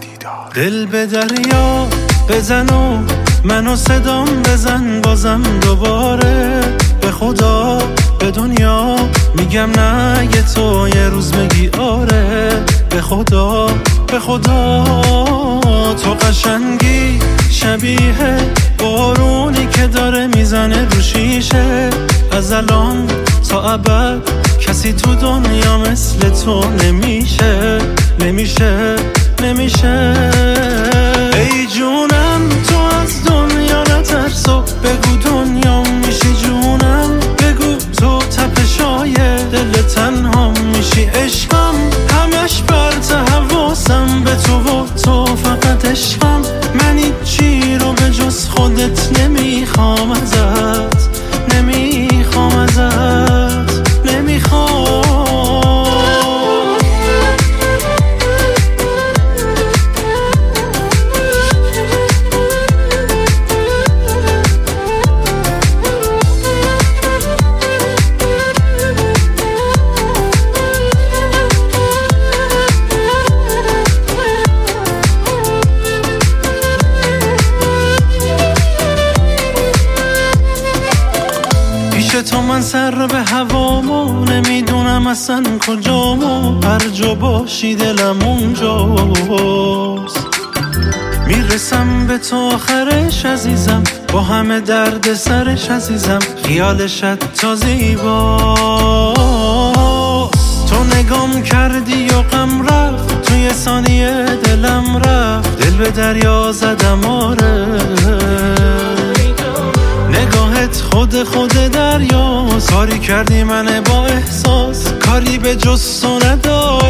پدیدار. دل به دریا بزن و منو صدام بزن بازم دوباره. به خدا به دنیا میگم نه اگه تو یه روز بگی آره. به خدا به خدا تو قشنگی شبیه بارونی که داره میزنه رو شیشه. از الان تا ابد کسی تو دنیا مثل تو نمیشه نمیشه نمیشه. ای جونم تو از دنیا نترس و بگو دنیا میشی جونم. بگو تو تپشای دل تنها میشی عشقم. همش برت حواسم به تو و تو فقط عشقم. من هیچی رو به جز خودت نمیخوام ازت نمیخوام ازت نمیخوام. تو من سر به هوامو نمیدونم اصلا کجامو. هر جا باشی دلم اونجاست. میرسم به تو آخرش عزیزم با همه درد سرش عزیزم. خیالشت تا زیباست. تو نگام کردی و غم رفت توی ثانیه دلم رفت. دل به دریا زدم آره. نگاهت خود دریا کاری کردی من با احساس. کاری به جز تو نداشت.